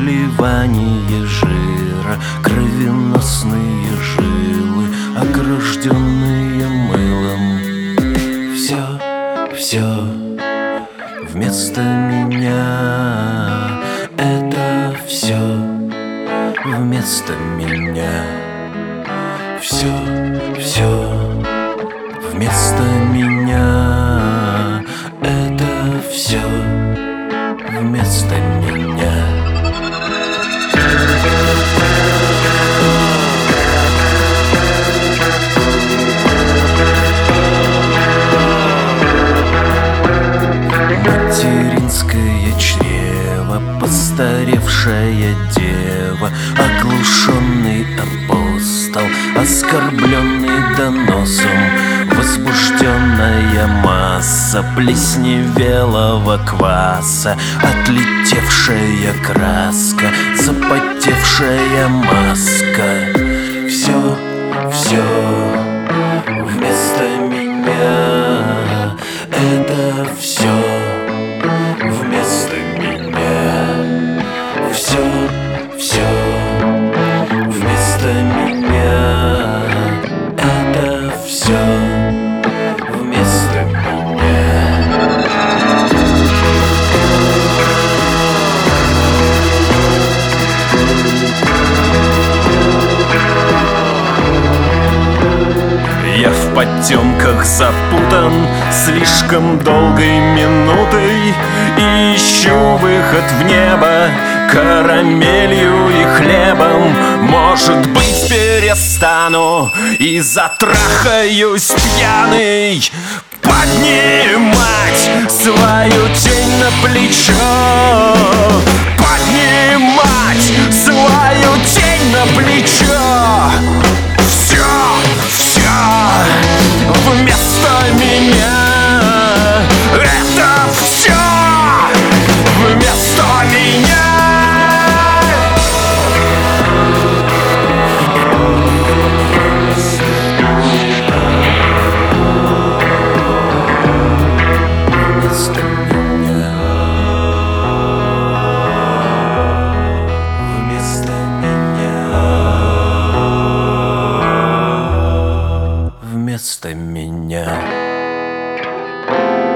переливание жира, кровеносные жилы, огражденные мылом. Все вместо меня, это все вместо меня. Все вместо меня, это все вместо меня. Материнское чрево, постаревшая дева, оглушенный апостол, оскорбленный доносом, возбужденная масса плесневелого кваса, отлетевшая краска, запотевшая маска. Все вместо меня, это все вместо меня. Все вместо меня, это все вместо меня. Я в потемках запутан слишком долгой минутой и ищу выход в небо карамелью и хлебом. Может быть, перестану и затрахаюсь пьяный, поднимать свою тень на плечо, поднимать свою тень на плечо. Все вместо меня, это все вместо меня. Вместо меня.